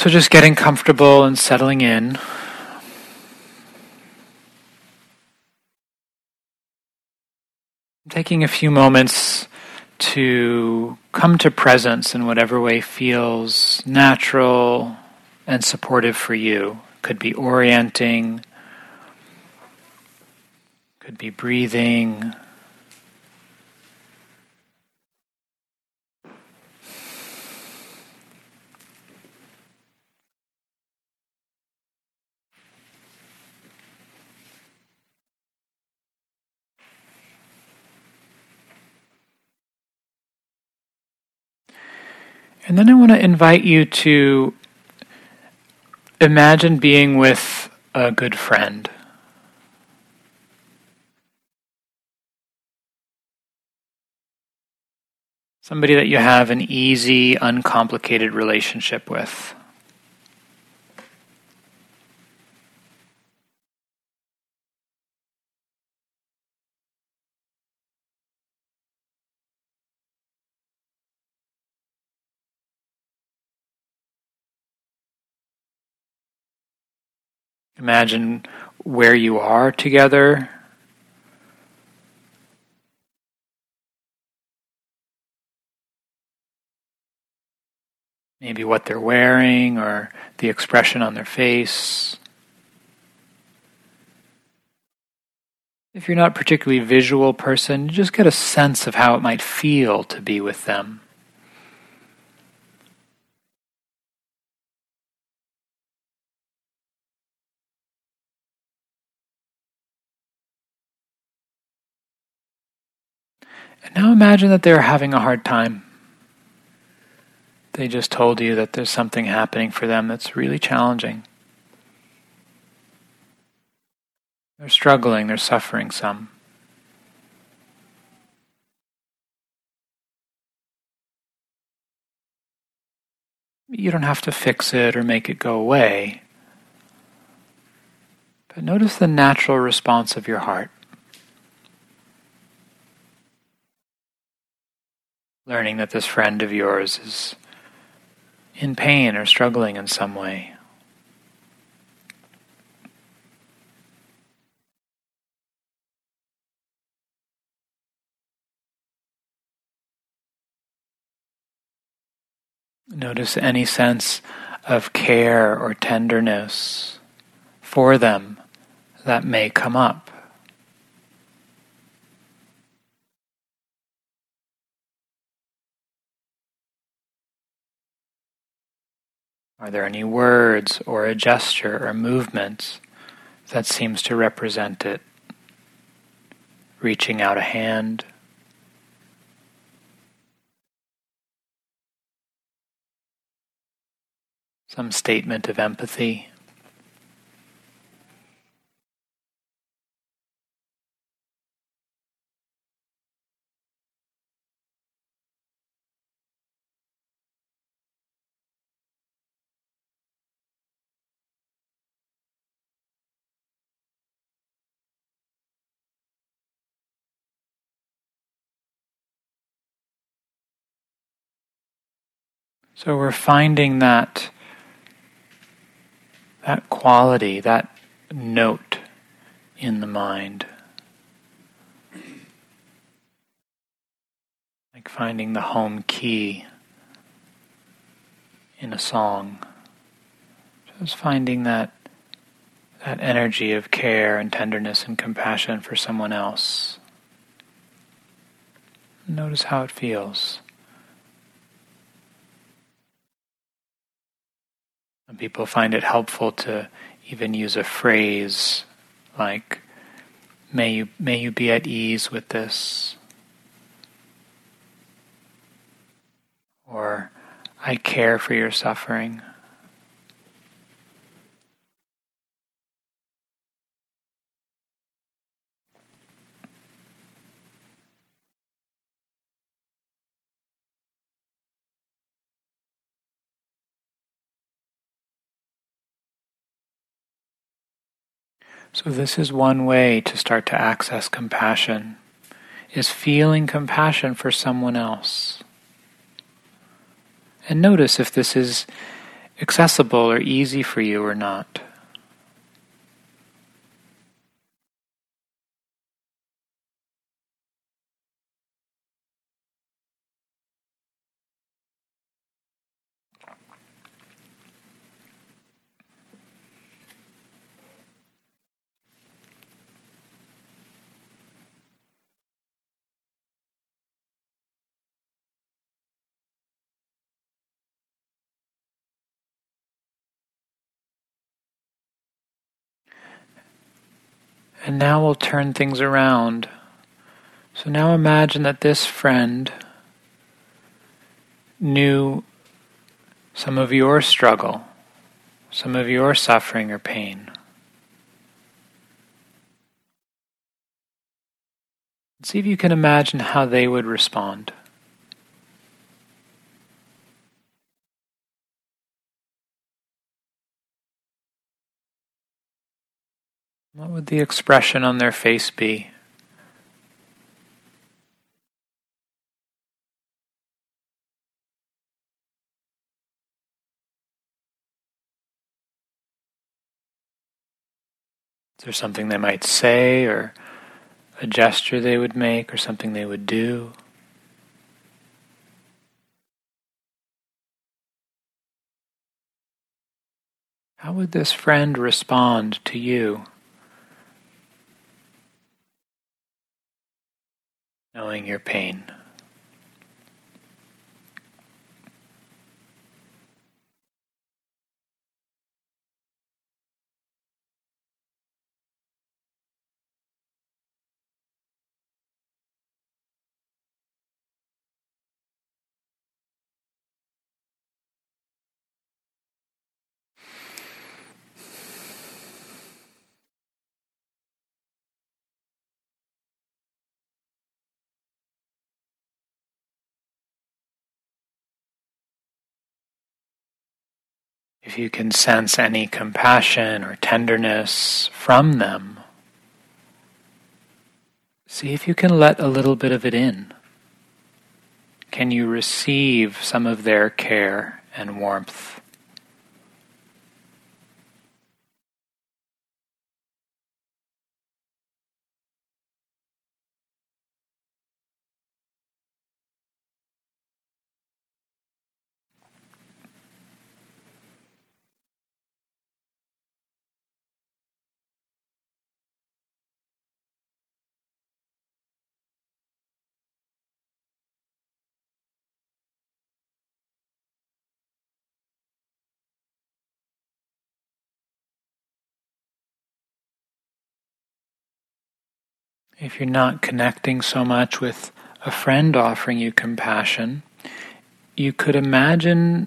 So just getting comfortable and settling in. Taking a few moments to come to presence in whatever way feels natural and supportive for you. Could be orienting, could be breathing. And then I want to invite you to imagine being with a good friend. Somebody that you have an easy, uncomplicated relationship with. Imagine where you are together. Maybe what they're wearing or the expression on their face. If you're not a particularly visual person, you just get a sense of how it might feel to be with them. And now imagine that they're having a hard time. They just told you that there's something happening for them that's really challenging. They're struggling, they're suffering some. You don't have to fix it or make it go away. But notice the natural response of your heart. Learning that this friend of yours is in pain or struggling in some way. Notice any sense of care or tenderness for them that may come up. Are there any words or a gesture or movement that seems to represent it? Reaching out a hand. Some statement of empathy. So we're finding that quality, that note in the mind. Like finding the home key in a song. Just finding that energy of care and tenderness and compassion for someone else. Notice how it feels. Some people find it helpful to even use a phrase like, may you be at ease with this. Or, I care for your suffering. So this is one way to start to access compassion, is feeling compassion for someone else. And notice if this is accessible or easy for you or not. And now we'll turn things around. So now imagine that this friend knew some of your struggle, some of your suffering or pain. See if you can imagine how they would respond. What would the expression on their face be? Is there something they might say, or a gesture they would make, or something they would do? How would this friend respond to you, knowing your pain? If you can sense any compassion or tenderness from them, see if you can let a little bit of it in. Can you receive some of their care and warmth? If you're not connecting so much with a friend offering you compassion, you could imagine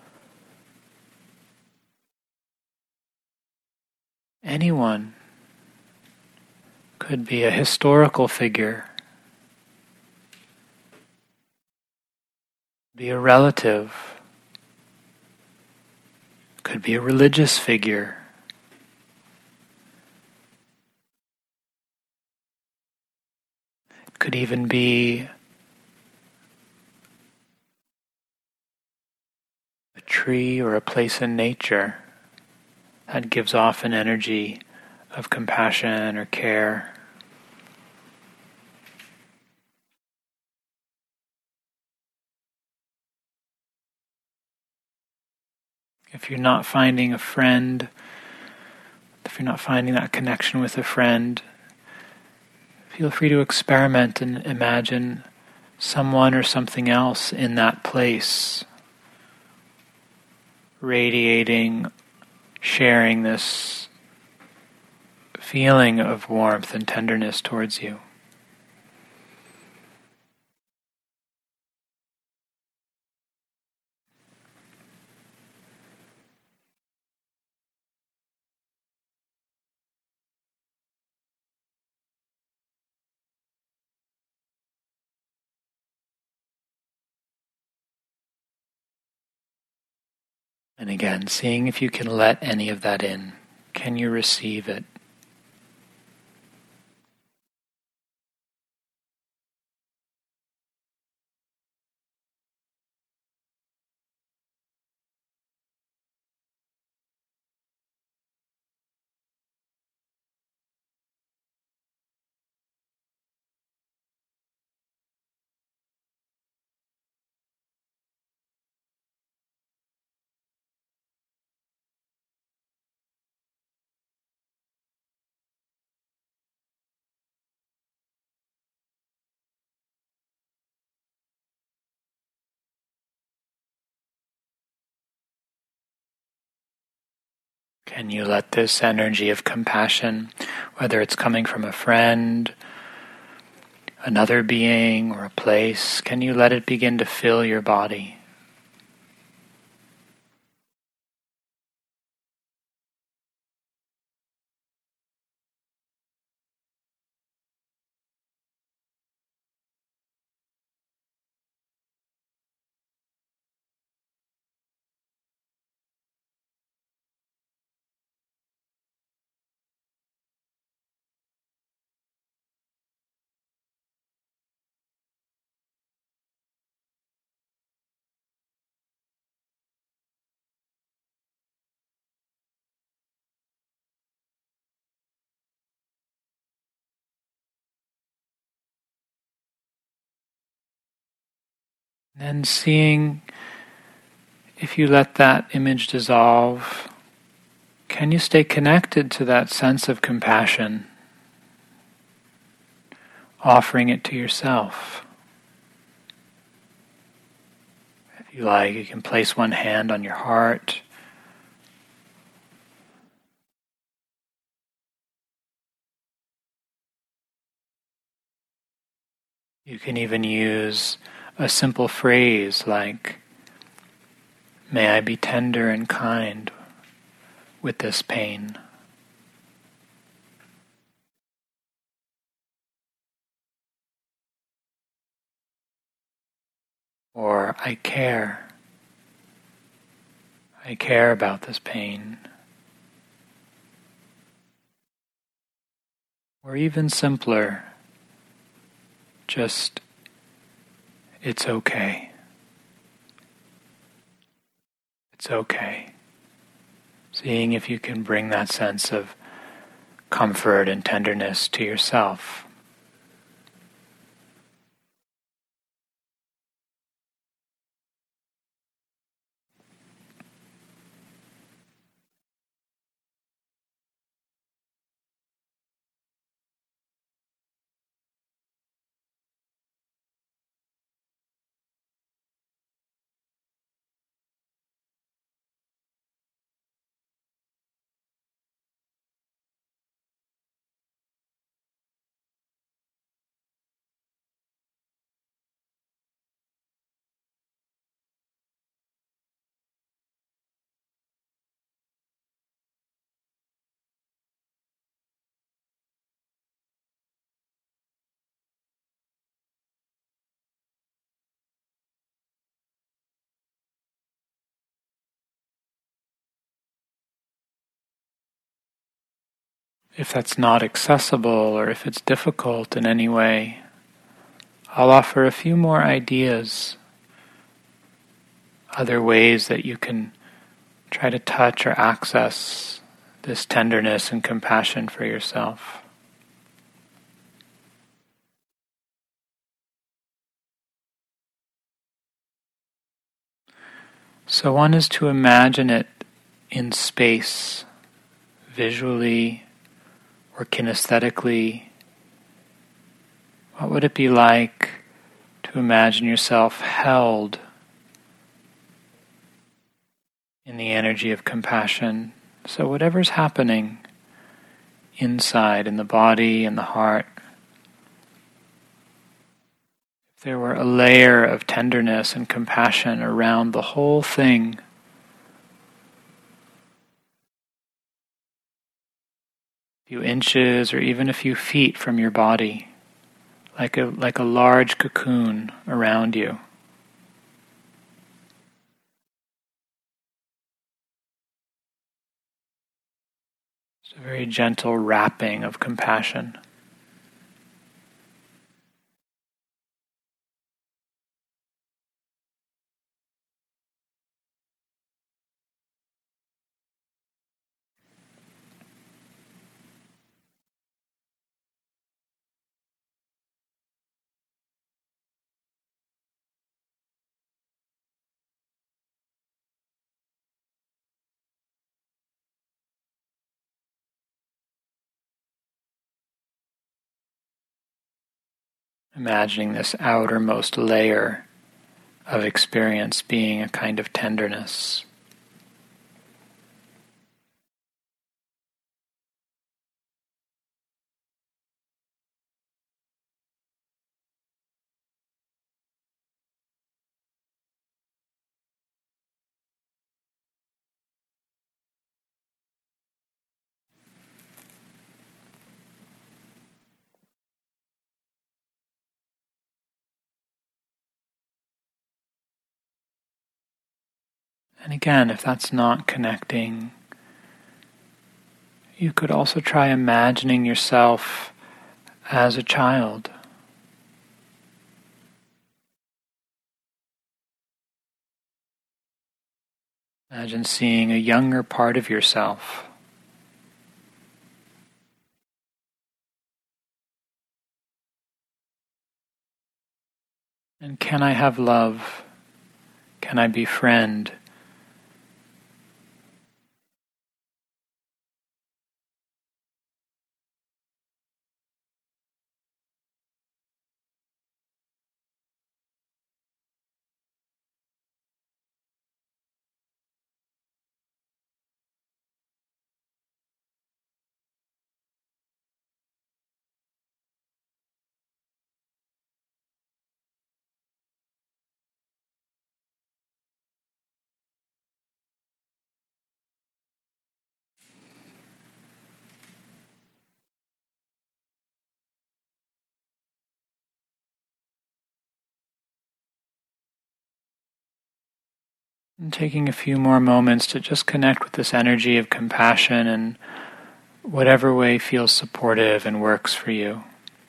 anyone. Could be a historical figure, be a relative, could be a religious figure. It could even be a tree or a place in nature that gives off an energy of compassion or care. If you're not finding a friend, if you're not finding that connection with a friend, feel free to experiment and imagine someone or something else in that place, radiating, sharing this feeling of warmth and tenderness towards you. And again, seeing if you can let any of that in. Can you receive it? Can you let this energy of compassion, whether it's coming from a friend, another being, or a place, can you let it begin to fill your body? And seeing if you let that image dissolve, can you stay connected to that sense of compassion, offering it to yourself? If you like, you can place one hand on your heart. You can even use a simple phrase like, "May I be tender and kind with this pain." Or, "I care. I care about this pain." Or even simpler, just, "It's okay. It's okay." Seeing if you can bring that sense of comfort and tenderness to yourself. If that's not accessible or if it's difficult in any way, I'll offer a few more ideas, other ways that you can try to touch or access this tenderness and compassion for yourself. So one is to imagine it in space, visually or kinesthetically. What would it be like to imagine yourself held in the energy of compassion? So whatever's happening inside, in the body and the heart, if there were a layer of tenderness and compassion around the whole thing, a few inches or even a few feet from your body, like a large cocoon around you. It's a very gentle wrapping of compassion. Imagining this outermost layer of experience being a kind of tenderness. And again, if that's not connecting, you could also try imagining yourself as a child. Imagine seeing a younger part of yourself. And can I have love? Can I befriend? And taking a few more moments to just connect with this energy of compassion in whatever way feels supportive and works for you.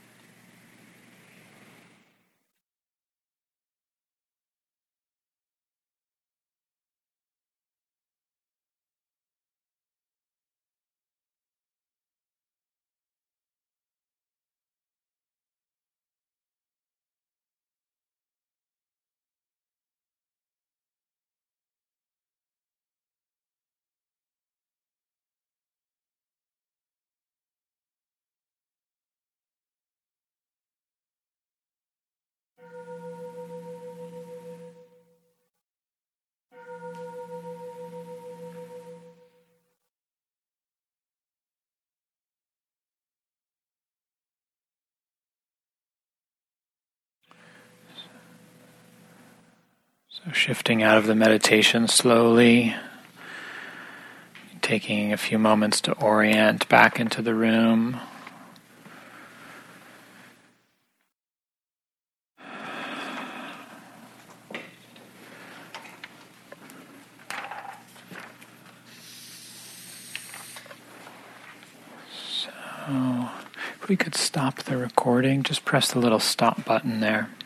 So shifting out of the meditation slowly, taking a few moments to orient back into the room. So if we could stop the recording, just press the little stop button there.